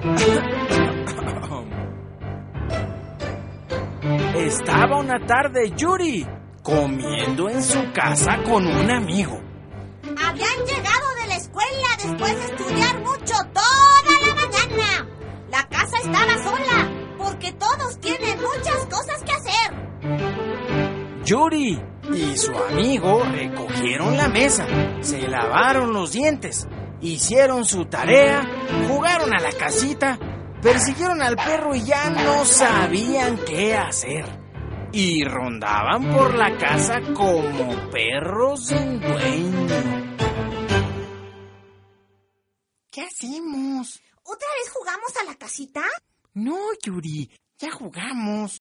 Estaba una tarde Yuri comiendo en su casa con un amigo. Habían llegado de la escuela después de estudiar mucho toda la mañana. La casa estaba sola porque todos tienen muchas cosas que hacer. Yuri y su amigo recogieron la mesa, se lavaron los dientes, hicieron su tarea, jugaron a la casita, persiguieron al perro y ya no sabían qué hacer. Y rondaban por la casa como perros sin dueño. ¿Qué hacemos? ¿Otra vez jugamos a la casita? No, Yuri, ya jugamos.